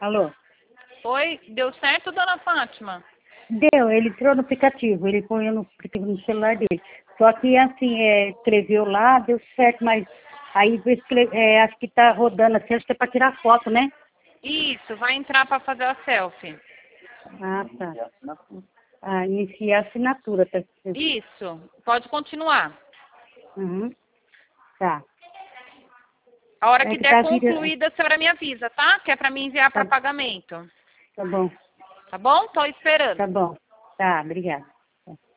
Alô? Oi, deu certo, dona Fátima? Deu, ele entrou no aplicativo, ele põe no aplicativo no celular dele. Só que assim, escreveu lá, deu certo, mas aí acho que tá rodando assim, acho que é para tirar foto, né? Isso, vai entrar para fazer a selfie. Ah, tá. Ah, iniciar a assinatura, tá? Isso, pode continuar. Uhum. Tá. A hora É que que der tá virando. concluída, a senhora me avisa, tá? Que é para mim enviar para Tá, pagamento. tá bom, Tá bom? Tô tá esperando. bom. Tá, obrigada.